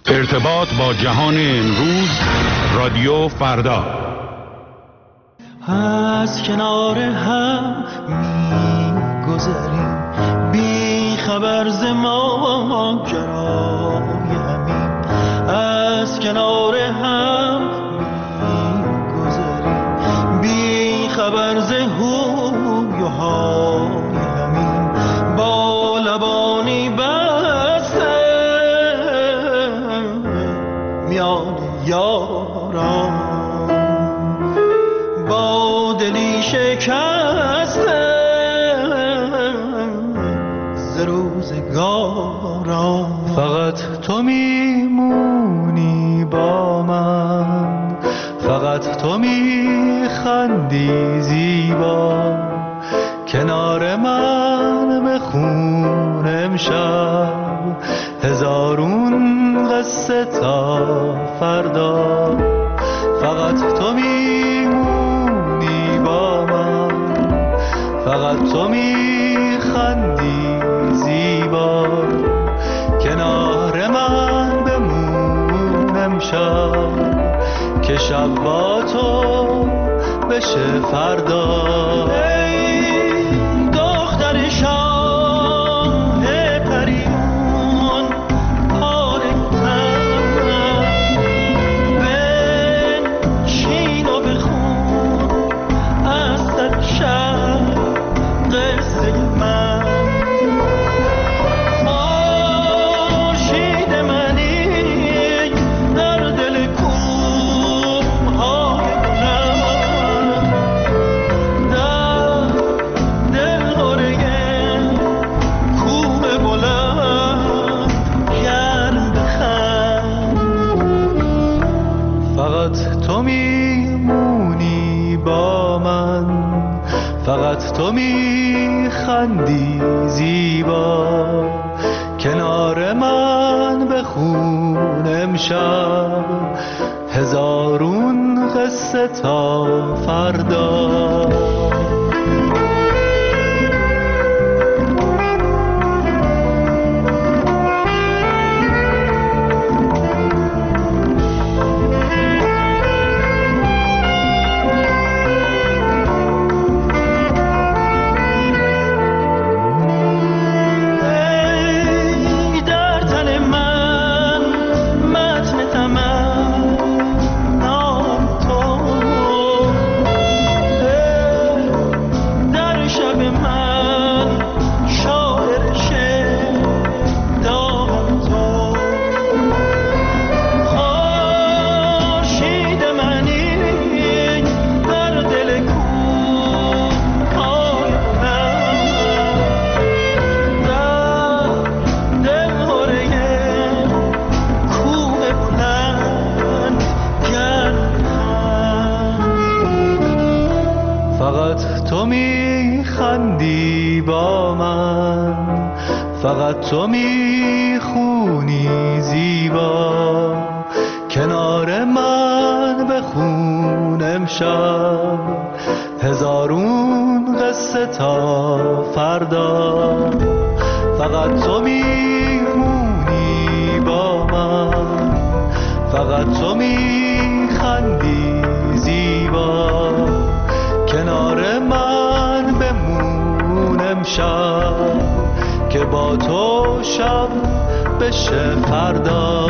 ارتباط با جهان امروز، رادیو فردا. از کنار هم می‌گذریم بی خبر ز ماجرای همین، از کنار هم می‌گذریم بی خبر ز هوی و های همین، با لبانی بسته میان یاران، با دلی شکسته ز روزگاران. فقط تو میمونی با من، فقط تو میخندی زیبا، کنار من بخون امشب هزارون قصه تا فردا. فقط تو میمونی با من، فقط تو میخندی زیبا، کنار من بمون امشب که شب با تو بشه فردا. فقط تو میخندی زیبا، کنار من بخون امشب هزارون قصه تا فردا. فقط تو میخونی زیبا، کنار من بخون امشب هزارون قصه تا فردا. فقط تو میمونی با من، فقط تو میخندی زیبا، کنار من بمون امشب که با تو شب بشه فردا.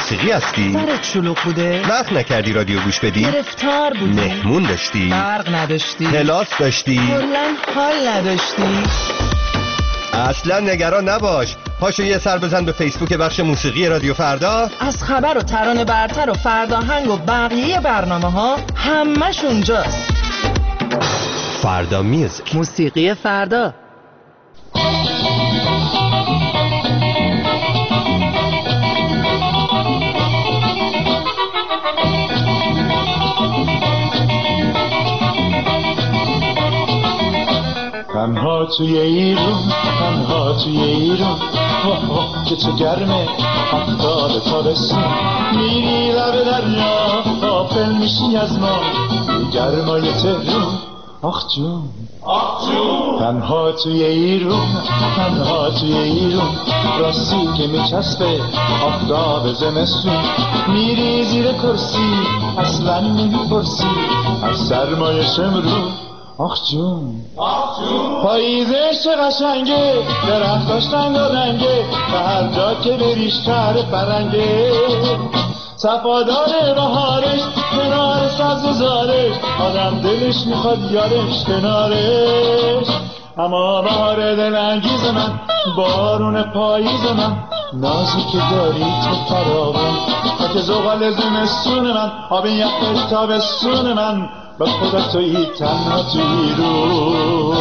موسیقی هستی؟ سرت شلوغ بوده؟ وقت نکردی رادیو گوش بدی؟ گرفتار بودی؟ مهمون داشتی؟ برق نداشتی؟ کلاس داشتی؟ کلاً حال نداشتی؟ اصلا نگران نباش. پاشو یه سر بزن به فیسبوک بخش موسیقی رادیو فردا. از خبر و ترانه برتر و فرداهنگ و بقیه برنامه ها همش اونجاست. فردا میوزیک، موسیقی فردا. تنها توی ایرون، تنها توی ایرون، که چه گرمه آفتاب تابستون، میری لب دریا غافل میشی از ما گرمای تهرون. آخ جون، آخ جون، تنها توی ایرون، تنها توی ایرون، راستی که میچسبه آفتاب زمستون، میری زیر کرسی اصلا نمیپرسی از سرمایه شمرون. آخ جون، آخ جون، پاییزش قشنگه، درختاش رنگ و رنگه، و هر جا که بریش شهر فرنگه، صفادار بهارش کنار سبززارش، آدم دلش میخواد یارش کنارش. اما بهار دلانگیز من، بارون پاییز من، نازی که داری تو فراوان، خاک زغال زمستون من، آب یخ تابستون من، به خدا تویی تنها توی رو.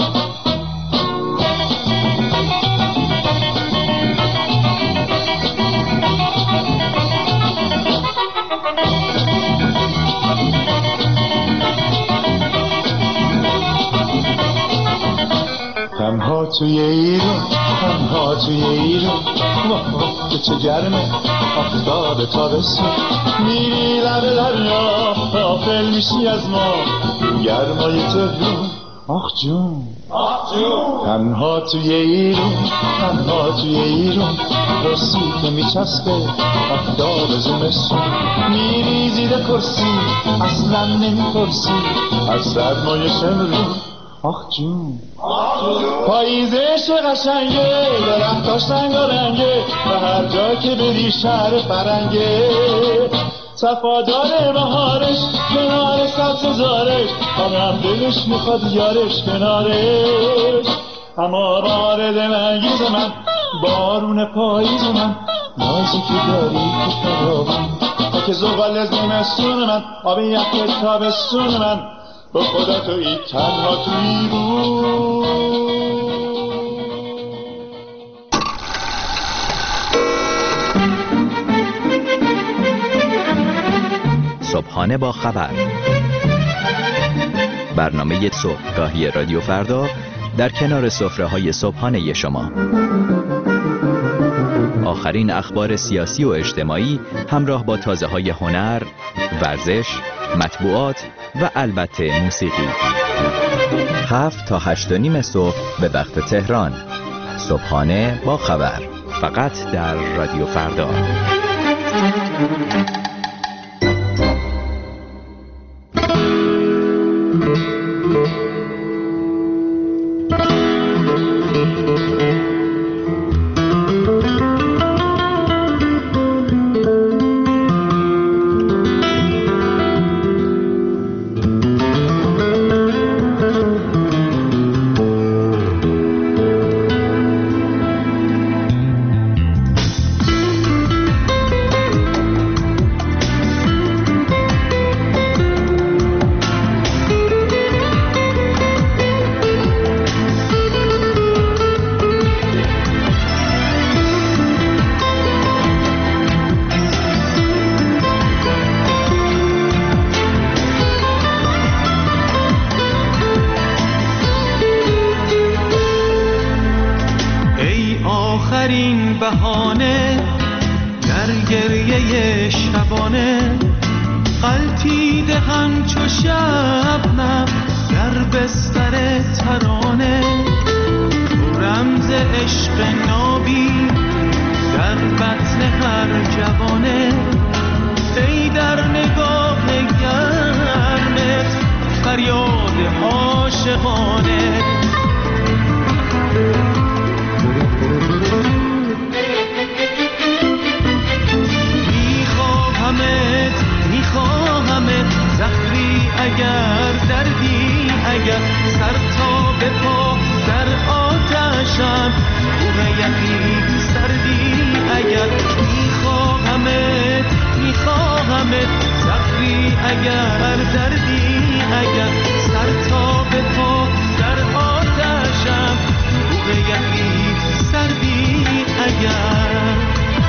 تنها توی ایرون، تنها توی ایرون، که چه گرمه آفتاب تابستون، میری لب دریا غافل میشی از ما گرمای تهرون. آخ جون، آخ جون، تنها توی ایرون، تنها توی ایرون، راستی که میچسبه آفتاب زمستون، میری زیر کرسی اصلا نمیپرسی از سرمایه شمرون. آخ جون، آخ جون، پاییزش قشنگه، درختاش رنگ و رنگه، و هر جا که بری شهر فرنگه، صفادار بهارش کنار سبززارش، آدم دلش میخواد یارش کنارش. اما بهار دلانگیز من، بارون پاییز من، نازی که داری تو فراوان، خاک زغال زمستون من، آب یخ تابستون من، به خدا تویی تنها توی رو. صبحانه با خبر، برنامه صبحگاهی رادیو فردا در کنار سفره‌های صبحانه شما. آخرین اخبار سیاسی و اجتماعی همراه با تازه‌های هنر، ورزش، مطبوعات و البته موسیقی. 7 تا 8:30 صبح به وقت تهران. صبحانه با خبر، فقط در رادیو فردا. بهانه در گریه شبانه، غلطیده همچو شبنم در بستر ترانه، تو رمز عشق نابی در بطن هر جوانه، ای در نگاه گرمت فریاد عاشقانه. اگر سر تا به پا در آتشم کوه یخی سردی اگر میخواهمت زخمی اگر دردی اگر سر تا به پا در آتشم کوه یخی سردی اگر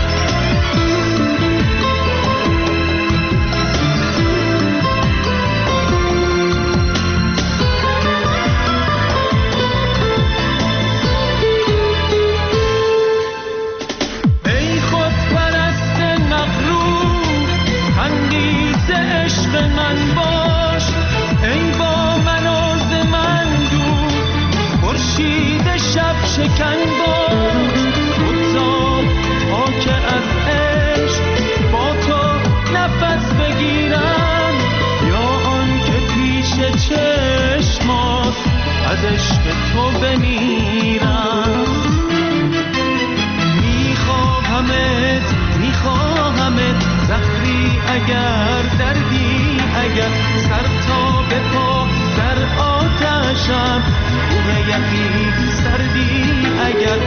من باش ای با من و ز من دور خورشید شب شکن باش بگذار تا که از عشق با تو نفس بگیرم یا آن که پیش چشمات از عشق تو بمیرم میخواهمت زخمی اگر دردی اگر سر تا به پا در آتشم کوه یخی سردی اگر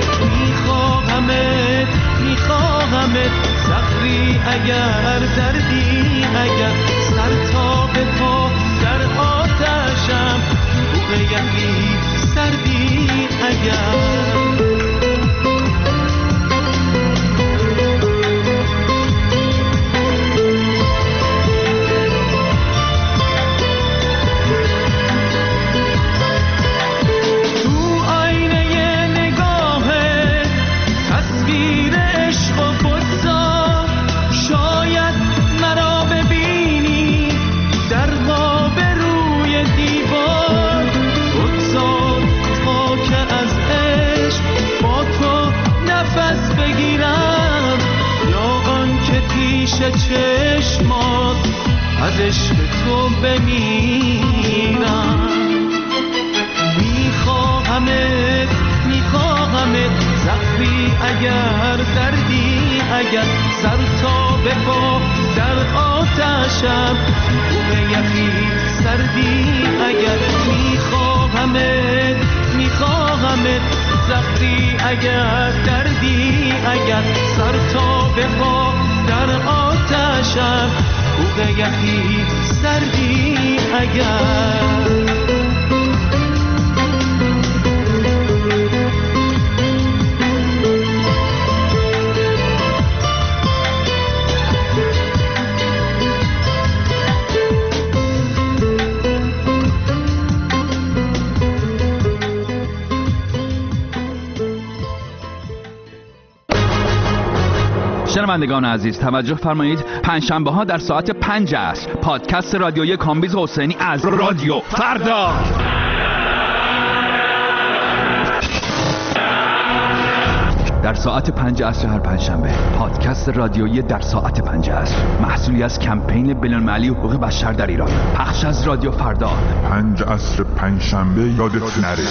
میخواهمت زخمی اگر دردی اگر سر تا به پا در آتشم کوه یخی سردی اگر چشمات از عشق تو بمیرم میخواهمت زخمی اگر دردی اگر سر تا به پا در آتشم کوه یخی سردی اگر میخواهمت زخمی اگر دردی اگر سر تا به پا در آتشم کوه یخی سردی اگر شنوندگان عزیز توجه فرمایید، پنجشنبه ها در ساعت 5 عصر پادکست رادیویی کامبیز حسینی از رادیو فردا در ساعت 5 عصر هر پنجشنبه. پادکست رادیویی در ساعت 5 عصر محصولی از کمپین بین‌المللی حقوق بشر در ایران. پخش از رادیو فردا 5 عصر پنجشنبه یادت نره.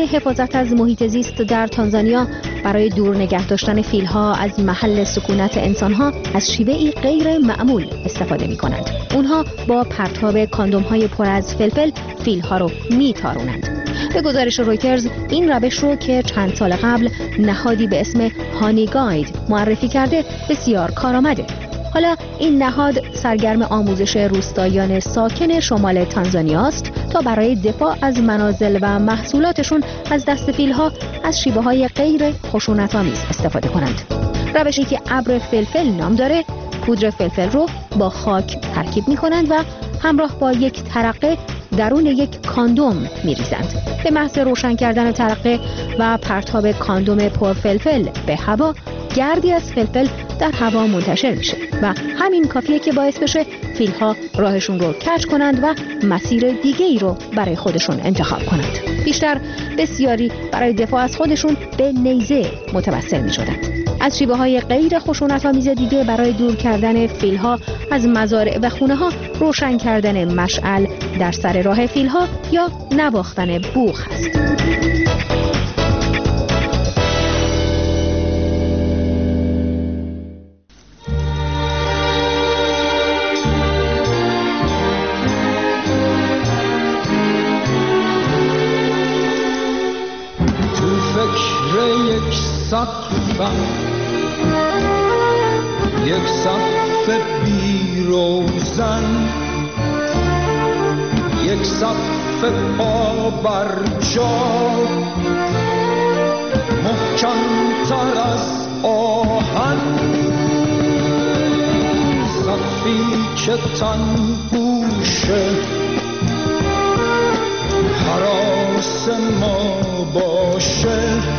حفاظت از محیط زیست در تانزانیا برای دور نگه داشتن فیل‌ها از محل سکونت انسان‌ها از شیوهی غیر معمول استفاده می‌کنند. اونها با پرتاب کاندوم‌های پر از فلفل فیل‌ها رو می‌تارونند. به گزارش رویترز این روش رو که چند سال قبل نهادی به اسم هانی گاید معرفی کرده بسیار کارآمده. حالا این نهاد سرگرم آموزش روستاییان ساکن شمال تانزانیا است تا برای دفاع از منازل و محصولاتشون از دست فیل‌ها از شیوه‌های غیر خشونت‌آمیز استفاده کنند. روشی که ابر فلفل نام داره، پودر فلفل رو با خاک ترکیب می‌کنند و همراه با یک ترقه درون یک کاندوم می‌ریزند. به محض روشن کردن ترقه و پرتاب کاندوم پرفلفل به هوا، گردی از فلفل در هوا منتشر میشه و همین کافیه که باعث بشه فیل‌ها راهشون رو کج کنند و مسیر دیگه‌ای رو برای خودشون انتخاب کنند. بیشتر بسیاری برای دفاع از خودشون به نیزه متوسل می‌شدند. از شیوه‌های غیر خشونت‌آمیز دیگه برای دور کردن فیل‌ها از مزارع و خونه‌ها روشن کردن مشعل در سر راه فیل‌ها یا نواختن بوق هست. یک سقف بی روزن، یک سقف پا بر جا، محکم تر از آهن، سقفی که تن پوشه هراس ما باشه،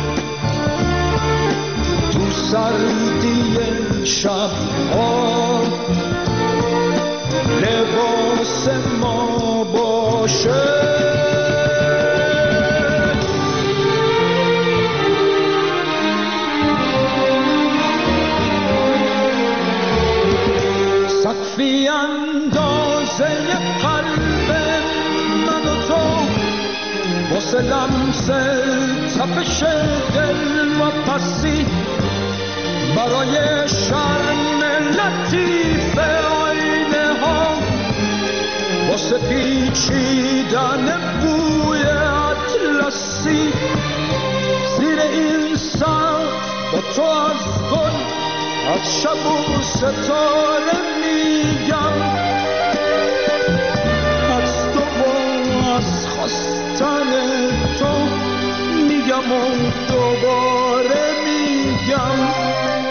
سردی شب‌ها لباس ما باشه. سقفی اندازه قلب من و تو، واسه لمس تپش دل و پسی، برای شرم لطیف آینه ها، واسه پیچیدن بوی اطلسی، زیر این سقف با تو از گل، از شب و ستاره میگم، از تو و از خواستن تو میگم و دوباره میگم،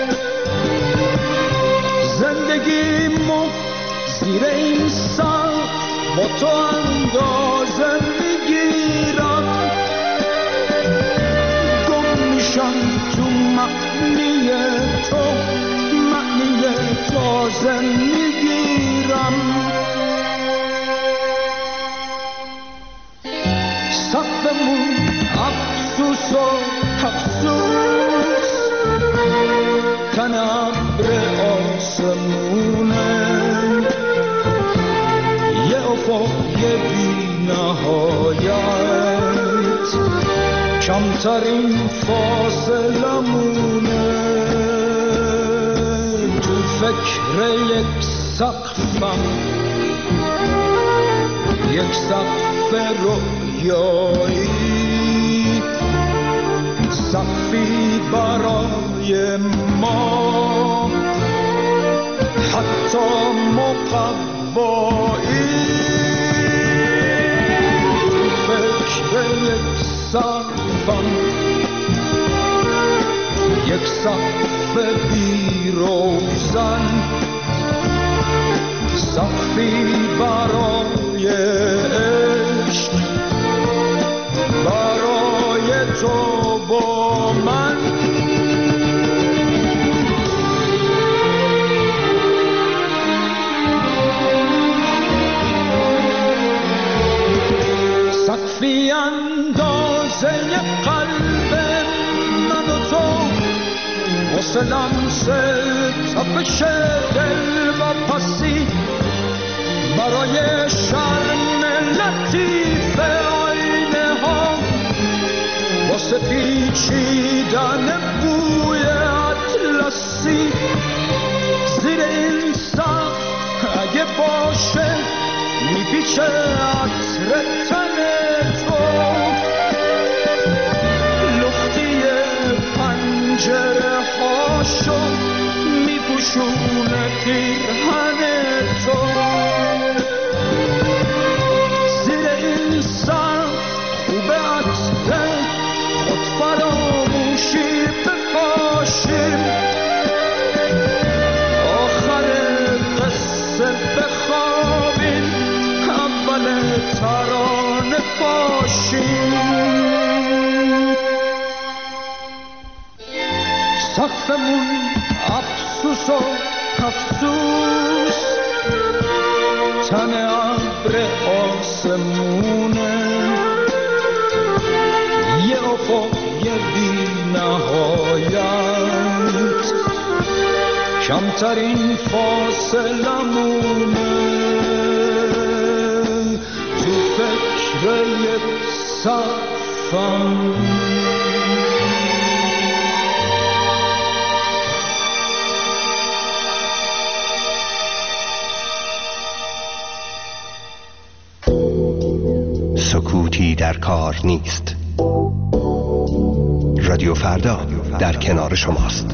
زندگیمو زیر این سقف با تو اندازه میگیرم، گم میشم تو معنی تو، معنی تازه میگیرم. سقفمون افسوس و افسوس، تن ابر آسمونه، یه افق بی نهایت، کمترین فاصله مونه، تو فکر یک سقفم، یک سقف رویایی، سقفی برای ما، حتی مقوایی، فکر یک سقفم، یک سقف بی روزن، سقفی برای عشق، برای تو با من. سقفی اندازه قلب من و تو، واسه لمس تپش دل و پسی، برای شرم لطیف آینه ها، واسه پیچیدن بوی اطلسی زیر این سقف اگه باشه میپیچه عطر تن تو لختی پنجره هاشو میپوشونه پیرهن تو زیر این سقف خوبه عطر خود فراموشی بپاشیم آخر قصه بخوابیم اول ترانه پاشیم سقفمون افسوس و افسوس تن ابر آسمونه یه افق بی نهایت کمترین فاصلمونه تو فکر یک سقفم سکوتی در کار نیست. رادیو فردا در کنار شماست.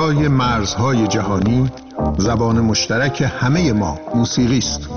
بالای مرزهای جهانی زبان مشترک همه ما موسیقی است.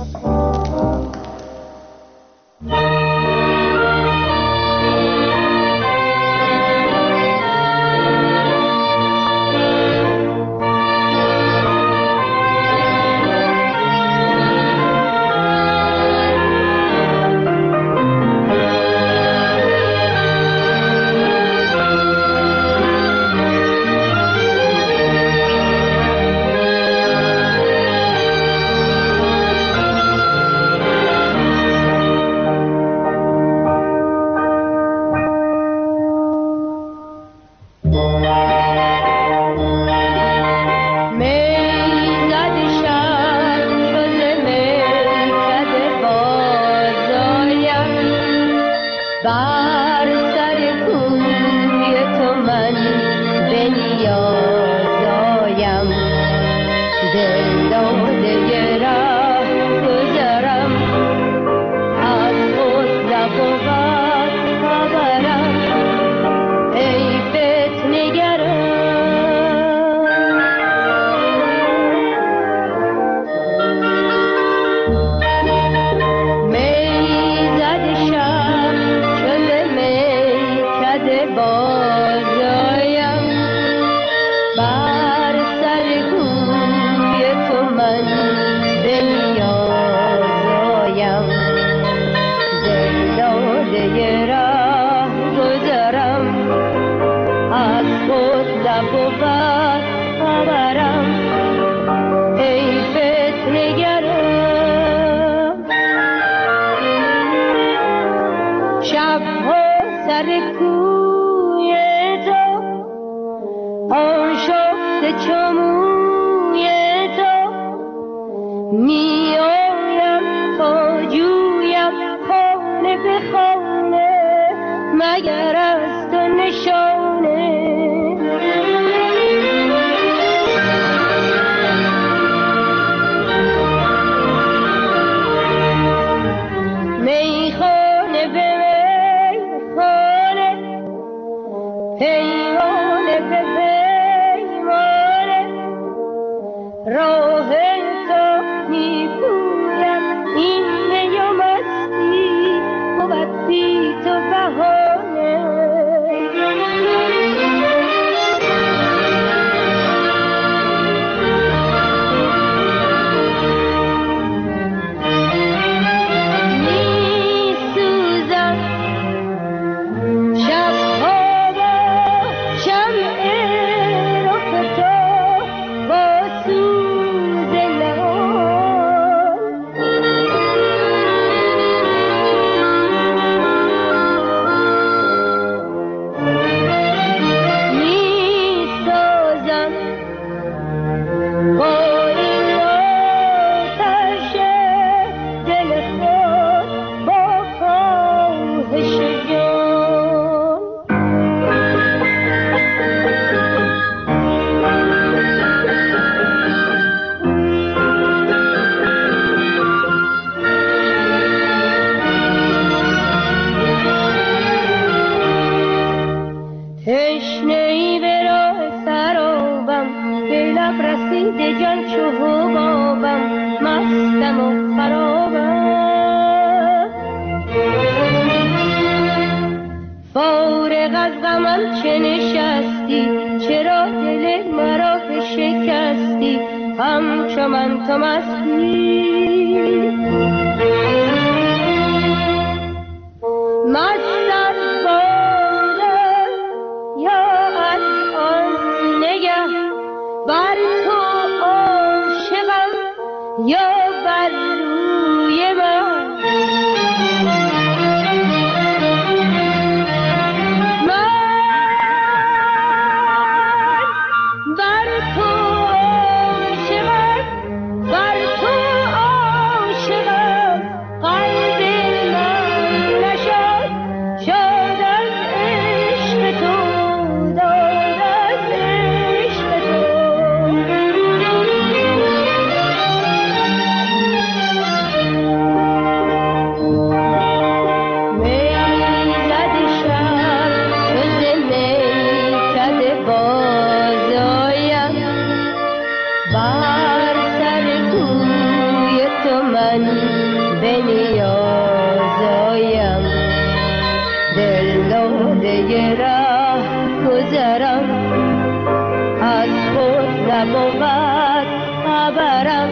نبود خبرم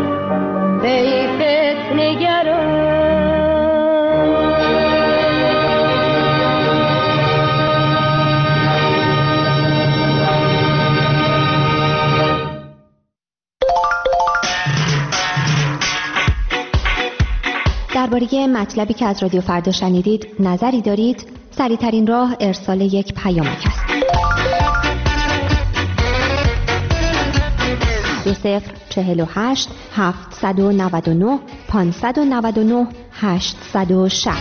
حیفت نگران. درباره مطلبی که از رادیو فردا شنیدید نظری دارید؟ سریع‌ترین راه ارسال یک پیامک است. 2048 799 599 860.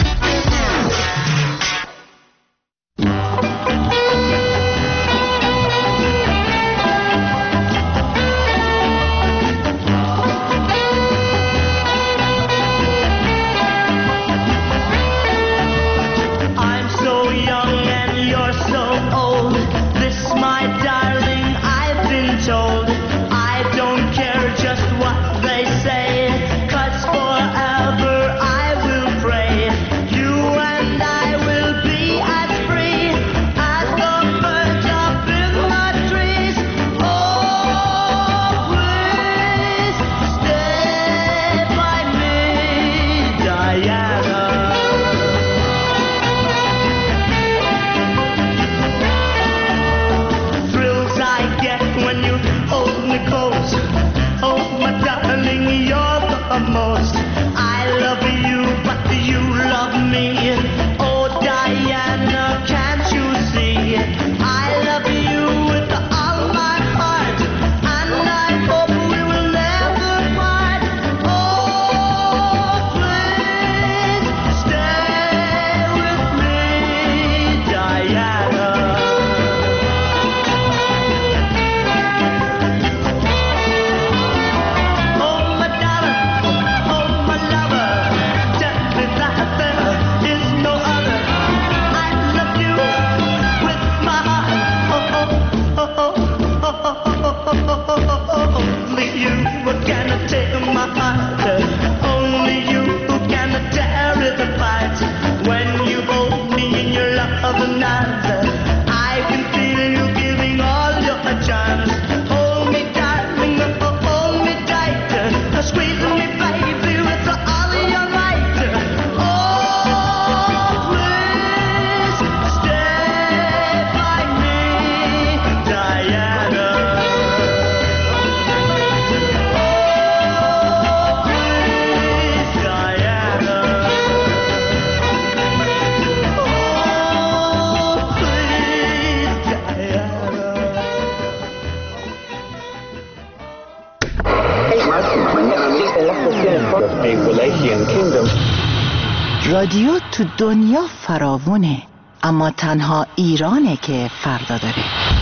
رادیو تو دنیا فراوونه، اما تنها ایرانه که فردا داره.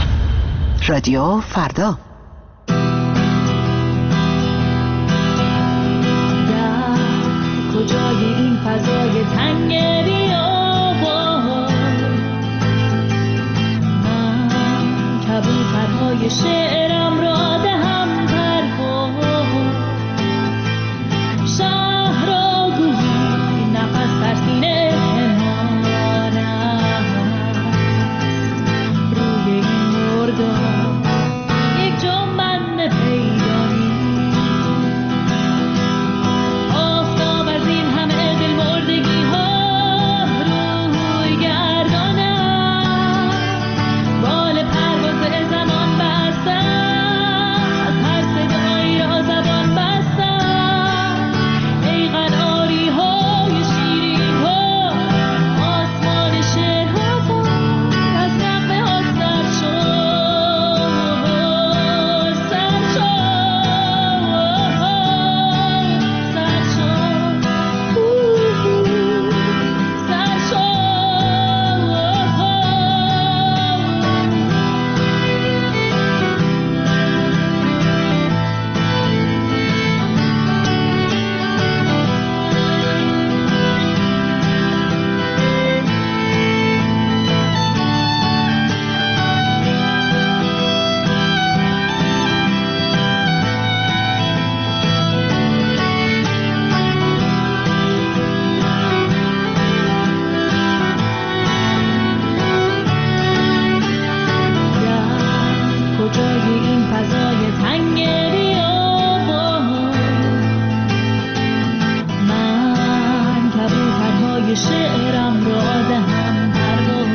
رادیو فردا. در کجای این فضای تنگ بیابان من کبوترهای شعرم را دهم پرواز، شهر را گویی نفس در سینه پنهانم، روی این مردان یک جنبند پیدا نیست، آفتاب از این همه دل مردگی ها روی گردانم، بال پرواز زمان بستم. فضای تنگ بیابان من کبوترهای شعرم را دهم پرواز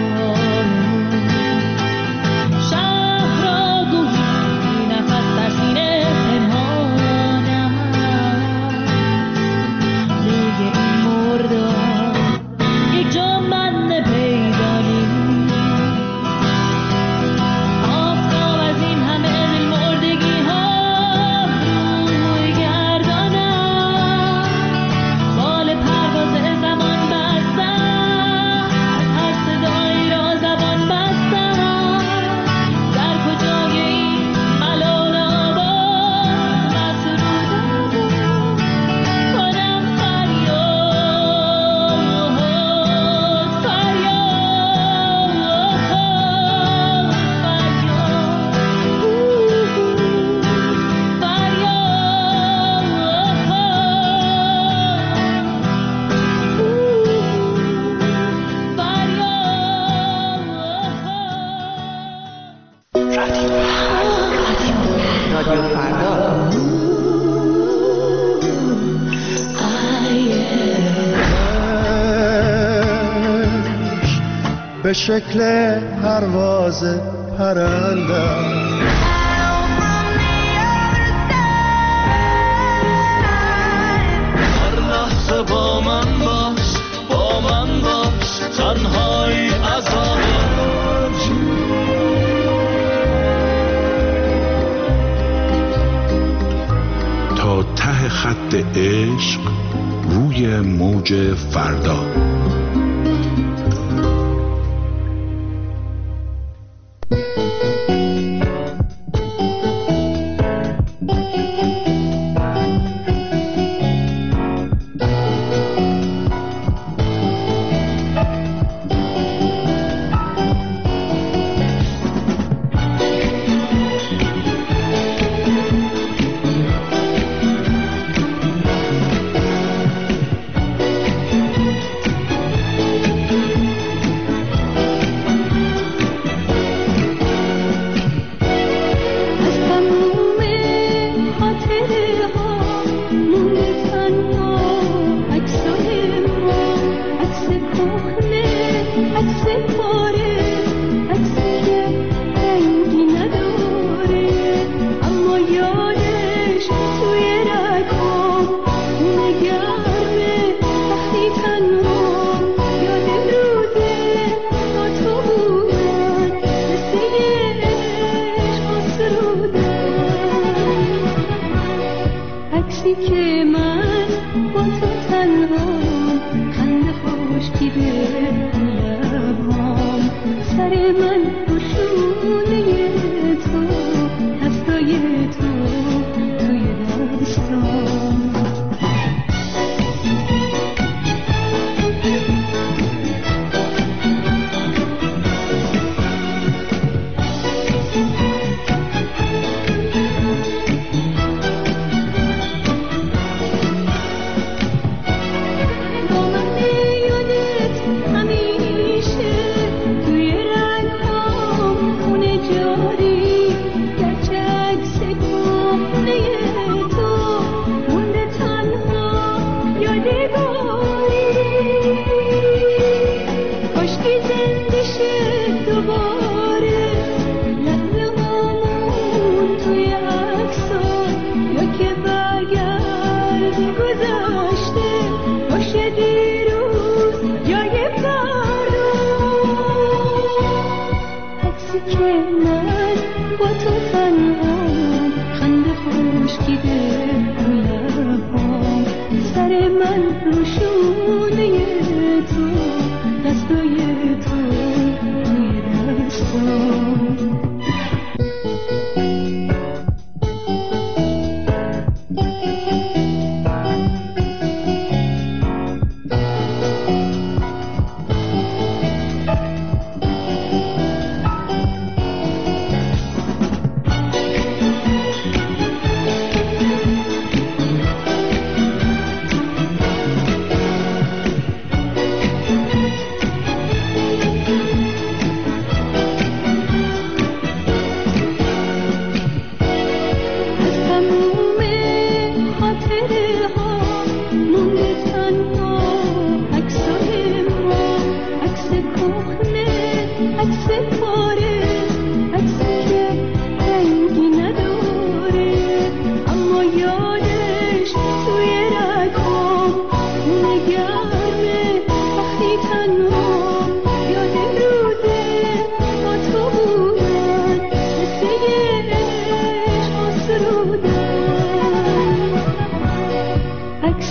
شهر را گویی نفس در سینه پنهانم روی این مردار یک جا من پیدا نیست آفتاب از این همه دل مردگی ها روی گردانم بال پرواز زمان بستم هر صدایی را زبان بستم در کجای این ملال آباد مسرودم کنم فریاد رادیو فردا. به شکل پرواز پرندم هر لحظه با من باش تنهایی عذاب تا ته خط عشق روی موج فردا. جاری گرچه عکس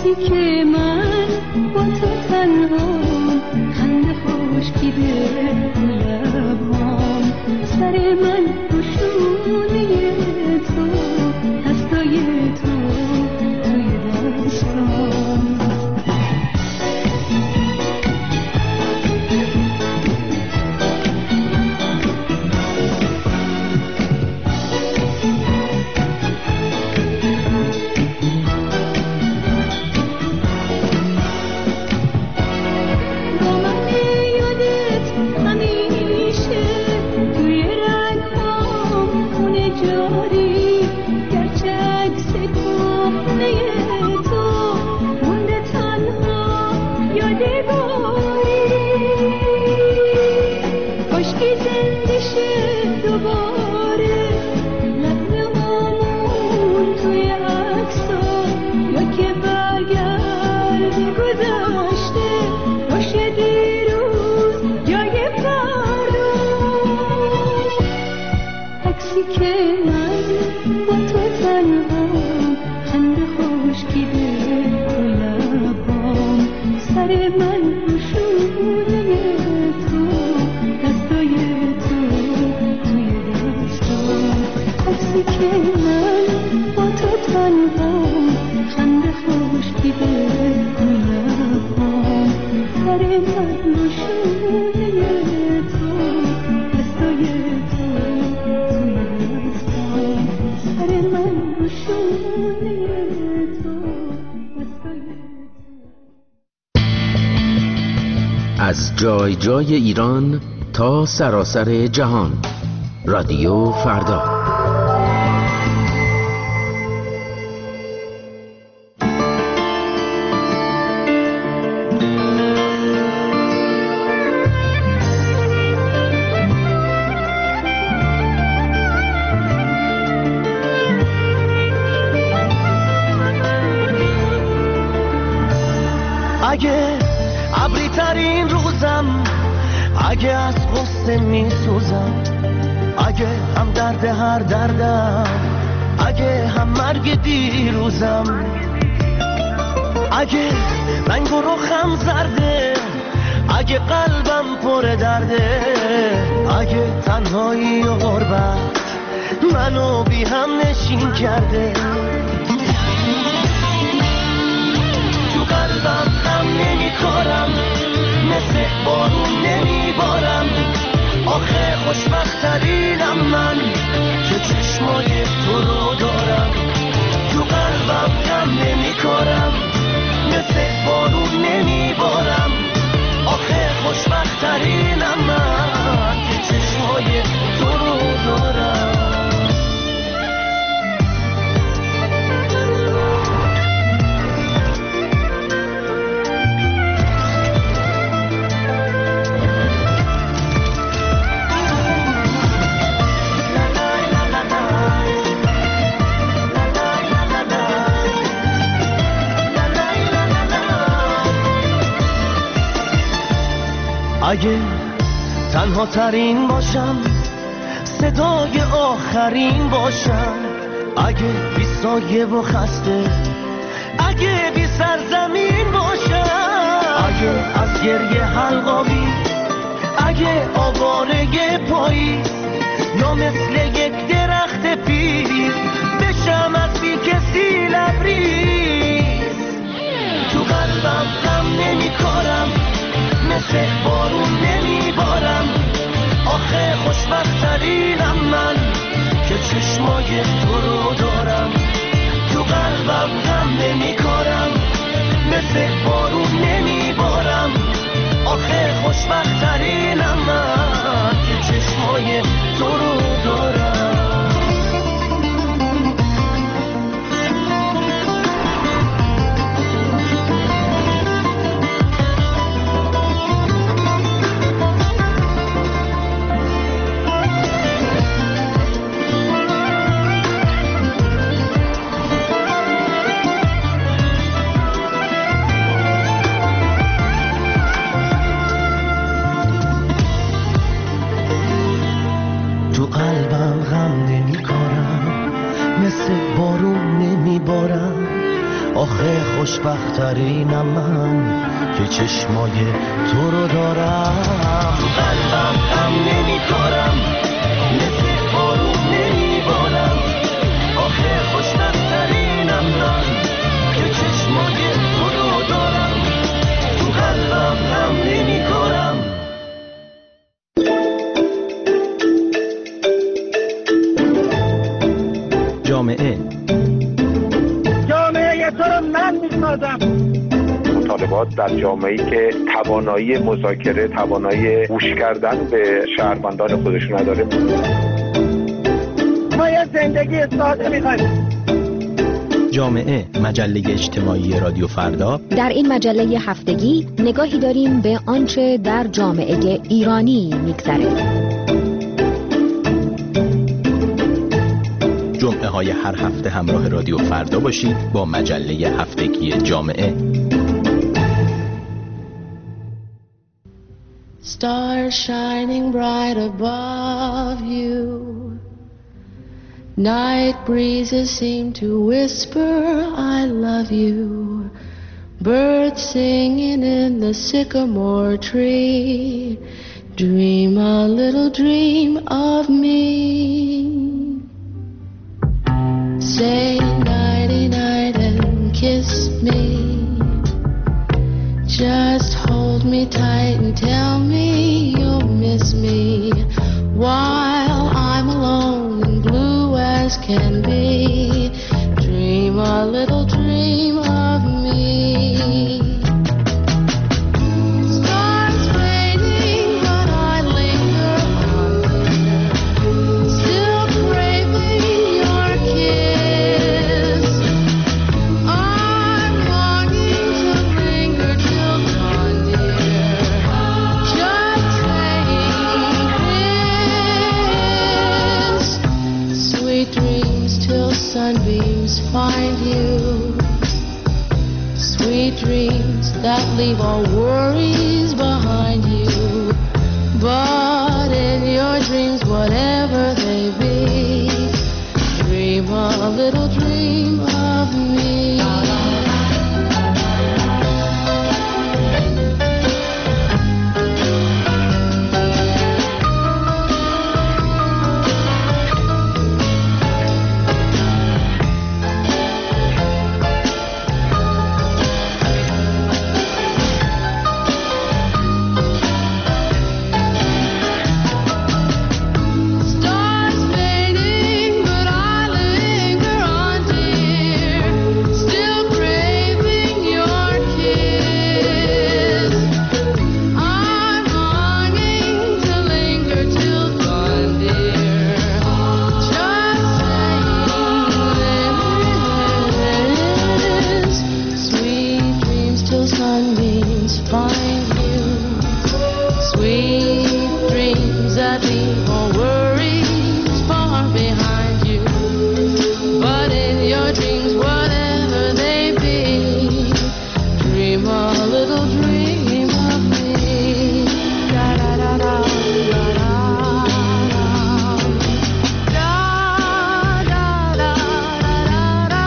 عکسی که من با تو تنها خنده خشکیده لبام سر من روشونه تو دستای تو توی دستام از جای جای ایران تا سراسر جهان، رادیو فردا. اگه ابری ترین روزم، اگه از غصه می سوزم، اگه هم درد هر دردم، اگه هم مرگ دیروزم، اگه رنگ و رخم زرده، اگه قلبم پر درده، اگه تنهایی و غربت منو بی هم نشین کرده، تو قلبم هم نمی کارم، مثل بارون نمی بارم، آخه خوشبخت ترینم من که چشمای تو رو دارم، تو قلبم هم نمی کارم، مثل بارون نمی بارم، آخه خوشبخت ترینم من که چشمای تو رو دارم. اگه تنها ترین باشم، صدای آخرین باشم، اگه بی سایه و خسته، اگه بی سرزمین باشم، اگه از گریه حلقاوی، اگه آواره پاییز، یا مثل یک درخت پیر بشم از بی کسی لبریز، تو قلبم غم نمی کارم، مثل بارون نمی بارم، آخه خوشبخت ترینم من که چشمای تو رو دارم، تو قلبم غم نمی کارم، مثل بارون نمی بارم، آخه خوشبخت ترینم من که چشمای تو رو دارم. آخه خوشبخت‌ترینم من که چشمای تو رو دارم. تو قلبم غم نمی‌کارم، مثل بارون نمی‌بارم. آخه خوشبخت‌ترینم من که چشمای تو رو دارم. تو قلبم غم نمی‌کارم. جامعه تو رو من می‌سازم. مطالبات در جامعه‌ای که توانایی مذاکره، توانایی گوش کردن به شهروندان خودشون نداره. ما یه زندگی ساده می‌خوایم. جامعه، مجله اجتماعی رادیو فردا. در این مجله هفتگی نگاهی داریم به آنچه در جامعه ایرانی می‌گذره. جمعه های هر هفته همراه رادیو فردا باشید با مجله هفتگی جامعه. Stars shining bright above you. Night breezes seem to whisper I love you. Birds singing in the sycamore tree. Dream a little dream of me. Say nighty night and kiss me. Just hold me tight and tell me you'll miss me while I'm alone and blue as can be. Dream a little dream of me. Stars fading, but I linger on there, still craving your kiss. I'm longing to linger till dawn, dear. Just saying this. Sweet dreams till sunbeams find you. Sweet dreams that leave all worries behind you. But in your dreams, whatever they be, dream a little dream of me. Stars fading, but I linger on, dear. Still craving your kiss. I'm longing to linger till dawn, dear. Just saying this. Sweet dreams till sunbeams find you. Sweet dreams that leave all worries far behind you. But in your dreams, whatever they be, dream a little dream of me. Da da da da da da da da da da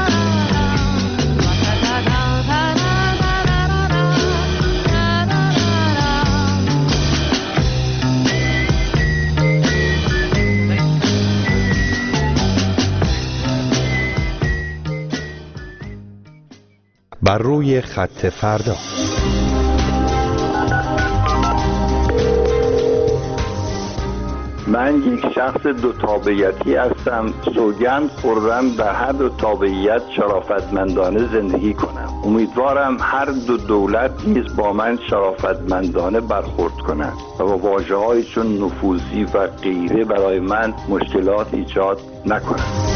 بر روی خط فردا. من یک شخص دو تابعیتی هستم. سوگند خوردم به هر دو تابعیت شرافتمندانه زندگی کنم. امیدوارم هر دو دولت نیز با من شرافتمندانه برخورد کنند و با واژه‌هایی چون نفوذی و غیره برای من مشکلات ایجاد نکنند.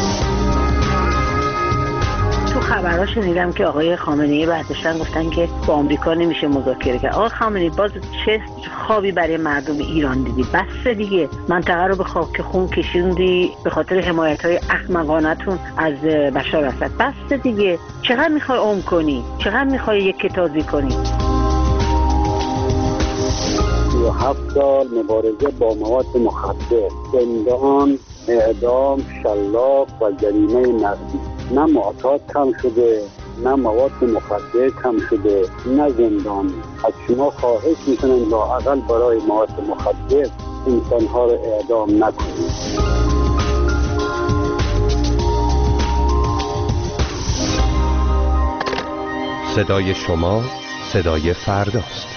تو خبرها شنیدم که آقای خامنه‌ای برداشتن گفتن که با آمریکا نمیشه مذاکره کرد. آقای خامنه‌ای باز چه خوابی برای مردم ایران دیدی؟ بس دیگه، منطقه رو به خاک خون کشوندی به خاطر حمایت‌های احمقانه‌تون از بشار اسد. بس دیگه، چقدر میخوای عمر کنی؟ چقدر میخوای یک کتازی کنی؟ 37 سال مبارزه با مواد مخدر، زندان، اعدام، شلاق و جریمه نقدی. نه معتاد کم شده نه مواد مخدر کم شده نه زندان. از شما خواهش میکنم لااقل برای مواد مخدر انسانها رو اعدام نکنید. صدای شما صدای فرداست.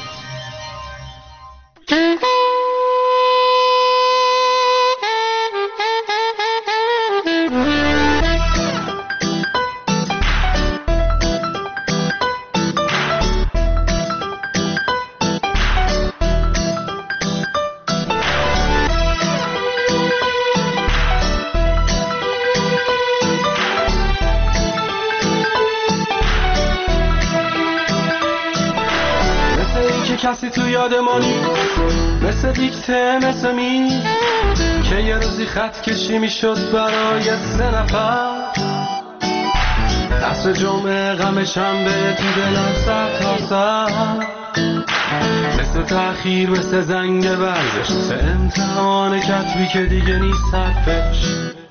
کسی تو یادمانی مثل دیکته مثل می که یه روزی خط کشی می شد برای 3 نفر. دست جمعه غم شنبه تو دلم سر تا سر، مثل تأخیر مثل زنگ ورزش، مثل امتحان کتبی که دیگه نیست حرفش،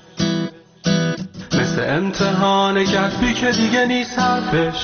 مثل امتحان کتبی که دیگه نیست حرفش.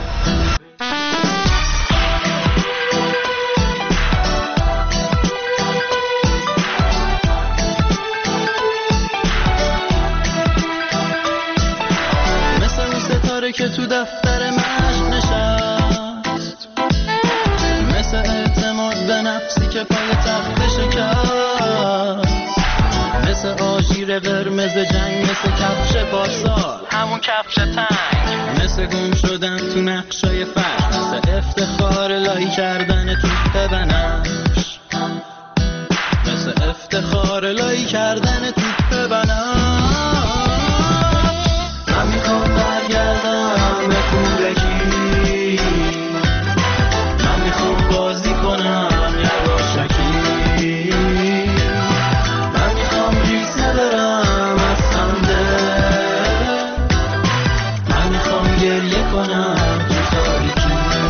که تو دفتر مشق نشست، مثل اعتماد به نفسی که پای تخت شکست، مثل آژیر قرمز جنگ، مثل کفش پارسال همون کفش تنگ، مثل گم شدن تو نقشای فرش، مثل افتخار لای کردن توپ بنفش، مثل افتخار لای کردن توپ بنفش. من میخوام برگردم به کودکی، من میخوام بازی کنم یواشکی، من میخوام ریسه برم از خنده، من میخوام گریه کنم تو تاریکی.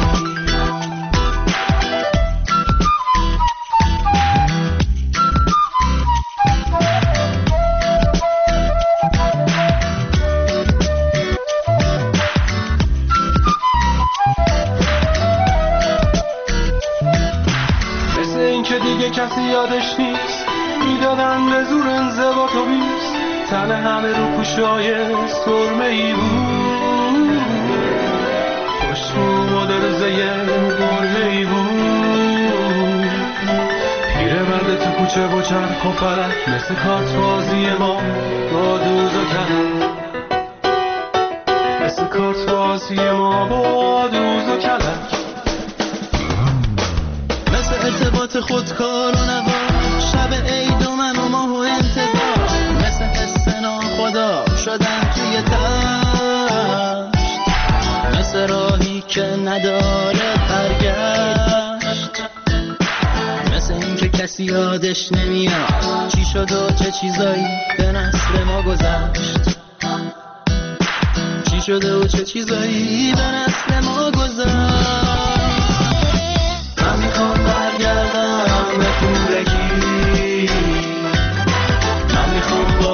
کسی یادش نیست میدادن به زور انضباط و بیست، تن همه رو پوشای سرمه‌ای بود، پشت مدرزه برهه‌ای بود، پیرمرد تو کوچه و چرخ و فلک، مثل کارت بازی ما با دوز و کلک، مثل کارت بازی ما با دوز و کلک، ارتباط خودکار و نوا، شب عید و من و ماه و انتظار، مثل حس ناخدا شدن توی تشت، مثل راهی که نداره برگشت، مثل این که کسی یادش نمیاد چی شد و چه چیزایی به نسل ما گذشت، چی شده و چه چیزایی به نسل ما گذشت. من میخوام برگردم به کودکی، من میخوام